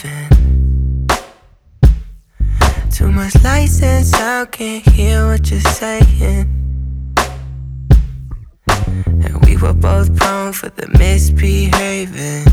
misbehaving. Too much lights and sound, can't hear what you're saying. And we were both prone for the misbehaving.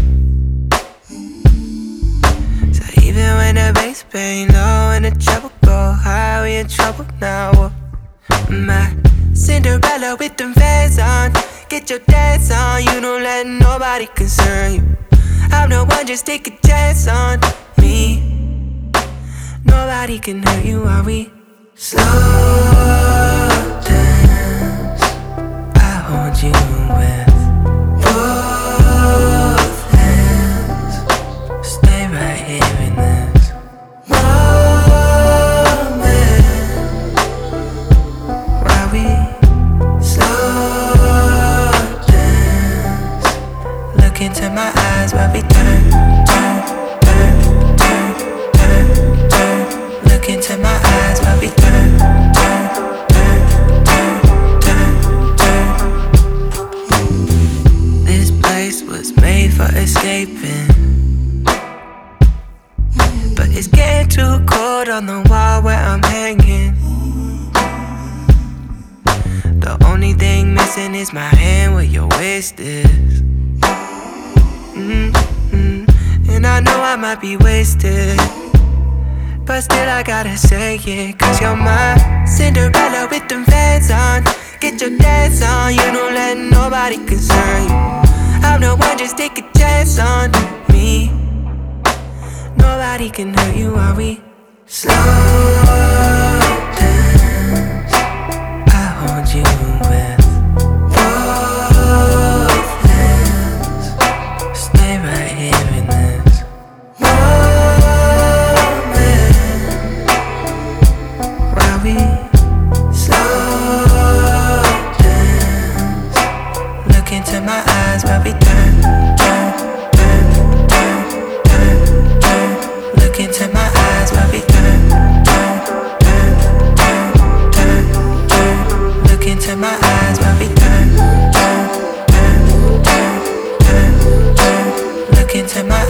So even when the bass bang low and the treble go high, we in trouble now. My Cinderella with them fans on, get your dance on. You don't let nobody concern you. I'm the one, just take a chance on me. Nobody can hurt you while we slow dance. I hold you with both hands. Stay right here in this moment while we slow dance. Look into my eyes while we turn, turn, turn, turn, turn, turn. Look into my eyes while we turn, turn, turn, turn, turn, turn. This place was made for escaping, but it's getting too cold on the wall where I'm hanging. The only thing missing is my hand where your waist is. And I know I might be wasted, but still I gotta say it, cause you're my Cinderella with them fans on. Get your dance on, you don't let nobody concern you. I'm the one, just take a chance on me. Nobody can hurt you while we slow dance. I hold you with both hands. Stay right here in this moment while we slow dance. Look into my eyes while we turn, turn, turn, turn, turn, turn. Look into my eyes while we turn, turn, turn, turn, turn, turn. Look into my eyes while we turn, turn, turn, turn, turn, turn. Look into my